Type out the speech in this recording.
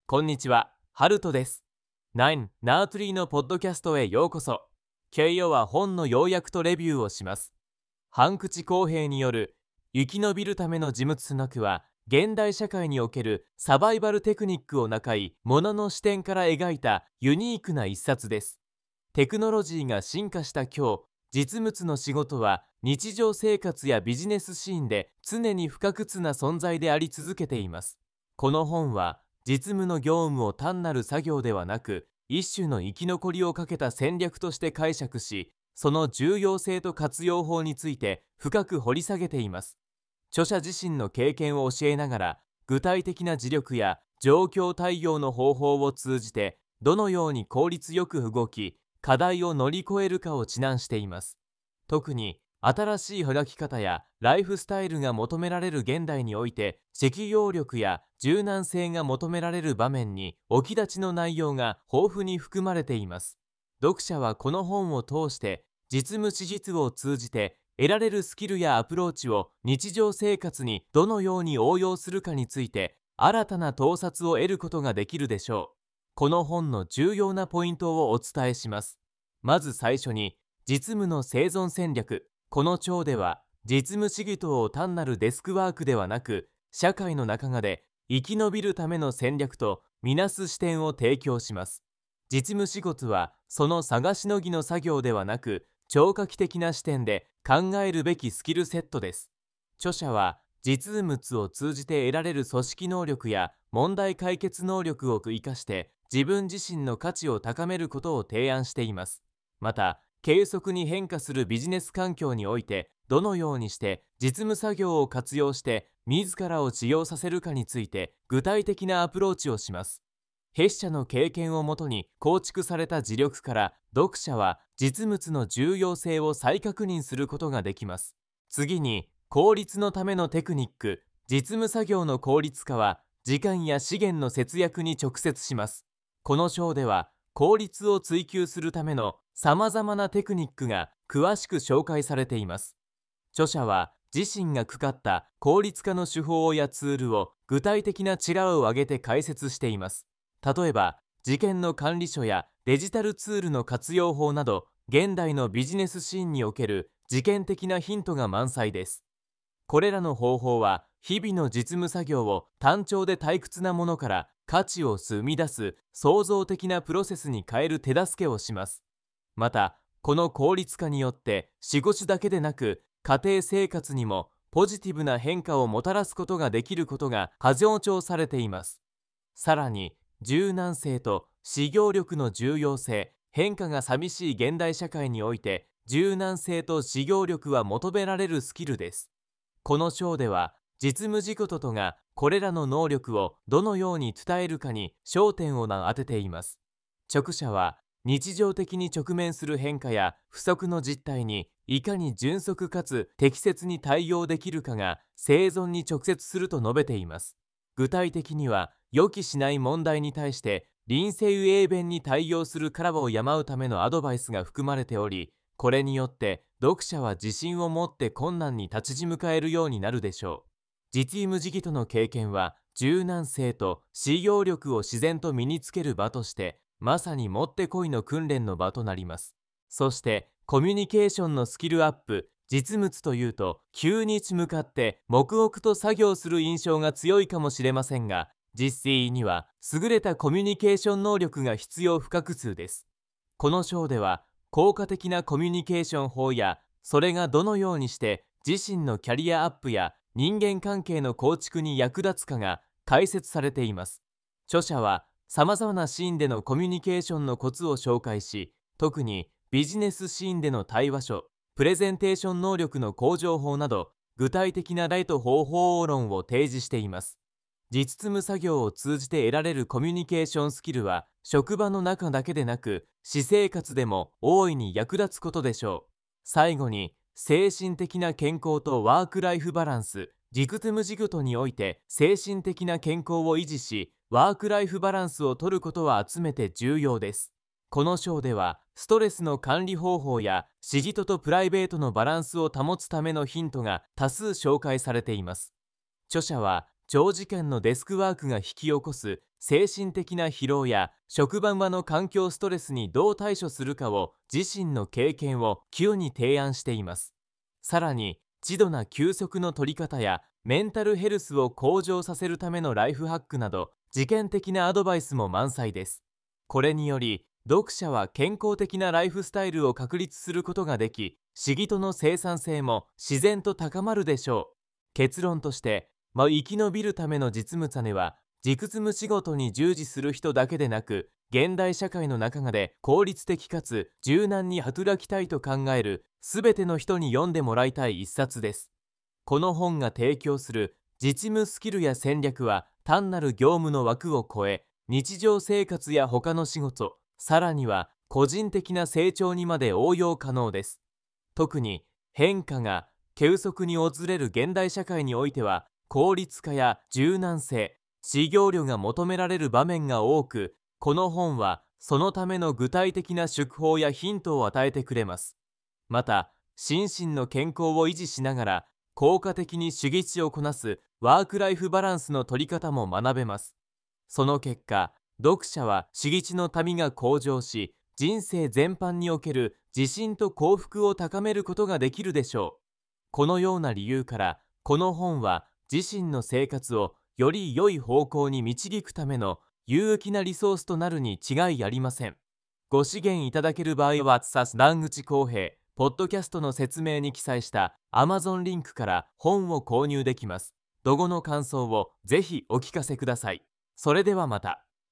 こんにちは、ハルトです。9ナートリーのポッドキャストへようこそ。今日は本の要約とレビューをします。半口公平による生き延びるための事務通学は、現代社会におけるサバイバルテクニックを中いものの視点から描いたユニークな一冊です。テクノロジーが進化した今日、実務の仕事は日常生活やビジネスシーンで常に不可欠な存在であり続けています。この本は実務の業務を単なる作業ではなく、一種の生き残りをかけた戦略として解釈し、その重要性と活用法について深く掘り下げています。著者自身の経験を教えながら、具体的な自力や状況対応の方法を通じて、どのように効率よく動き、課題を乗り越えるかを指南しています。特に新しい働き方やライフスタイルが求められる現代において、適応力や柔軟性が求められる場面に置き立ちの内容が豊富に含まれています。読者はこの本を通して実務史実を通じて得られるスキルやアプローチを日常生活にどのように応用するかについて新たな洞察を得ることができるでしょう。この本の重要なポイントをお伝えします。まず最初に、実務の生存戦略。この章では、実務仕事を単なるデスクワークではなく、社会の中で生き延びるための戦略とみなす視点を提供します。実務仕事は、その探しのぎの作業ではなく、超過期的な視点で考えるべきスキルセットです。著者は、実務を通じて得られる組織能力や問題解決能力を生かして、自分自身の価値を高めることを提案しています。また、急速に変化するビジネス環境において、どのようにして実務作業を活用して自らを治療させるかについて具体的なアプローチをします。筆者の経験をもとに構築された自力から、読者は実務の重要性を再確認することができます。次に、効率のためのテクニック。実務作業の効率化は時間や資源の節約に直結します。この章では、効率を追求するためのさまざまなテクニックが詳しく紹介されています。著者は自身がかかった効率化の手法やツールを具体的な力を挙げて解説しています。例えば、事件の管理書やデジタルツールの活用法など、現代のビジネスシーンにおける事件的なヒントが満載です。これらの方法は、日々の実務作業を単調で退屈なものから価値を生み出す創造的なプロセスに変える手助けをします。また、この効率化によって仕事だけでなく家庭生活にもポジティブな変化をもたらすことができることが過剰調されています。さらに、柔軟性と思業力の重要性。変化が寂しい現代社会において、柔軟性と思業力は求められるスキルです。この章では、実務仕事とがこれらの能力をどのように伝えるかに焦点を当てています。著者は、日常的に直面する変化や不足の実態にいかに迅速かつ適切に対応できるかが生存に直結すると述べています。具体的には、予期しない問題に対して臨戦英弁に対応する殻を山うためのアドバイスが含まれており、これによって読者は自信を持って困難に立ち向かえるようになるでしょう。実務時期との経験は、柔軟性と思業力を自然と身につける場として、まさにもってこいの訓練の場となります。そして、コミュニケーションのスキルアップ。実務というと、急に向かって黙々と作業する印象が強いかもしれませんが、実際には優れたコミュニケーション能力が必要不可欠です。この章では、効果的なコミュニケーション法や、それがどのようにして自身のキャリアアップや人間関係の構築に役立つかが解説されています。著者は、さまざまなシーンでのコミュニケーションのコツを紹介し、特にビジネスシーンでの対話書、プレゼンテーション能力の向上法など、具体的な例と方法論を提示しています。実務作業を通じて得られるコミュニケーションスキルは、職場の中だけでなく、私生活でも大いに役立つことでしょう。最後に、精神的な健康とワークライフバランス。実務仕事において精神的な健康を維持し、ワークライフバランスを取ることは集めて重要です。この章では、ストレスの管理方法や仕事とプライベートのバランスを保つためのヒントが多数紹介されています。著者は、 長時間のデスクワークが引き起こす精神的な疲労や職場の環境ストレスにどう対処するかを自身の経験を清に提案しています。さらに、適度な休息の取り方やメンタルヘルスを向上させるためのライフハックなど、実験的なアドバイスも満載です。これにより、読者は健康的なライフスタイルを確立することができ、仕事の生産性も自然と高まるでしょう。結論として、生き延びるための実務種は、実務仕事に従事する人だけでなく、現代社会の中で効率的かつ柔軟に働きたいと考えるすべての人に読んでもらいたい一冊です。この本が提供する実務スキルや戦略は単なる業務の枠を超え、日常生活や他の仕事、さらには個人的な成長にまで応用可能です。特に変化が急速に訪れる現代社会においては、効率化や柔軟性、思業量が求められる場面が多く、この本はそのための具体的な手法やヒントを与えてくれます。また、心身の健康を維持しながら効果的に手技地をこなすワークライフバランスの取り方も学べます。その結果、読者は手技地の民が向上し、人生全般における自信と幸福を高めることができるでしょう。このような理由から、この本は自身の生活をより良い方向に導くための有益なリソースとなるに違いありません。ご支援いただける場合は、南口康平、ポッドキャストの説明に記載した Amazon リンクから本を購入できます。ロゴの感想をぜひお聞かせください。それではまた。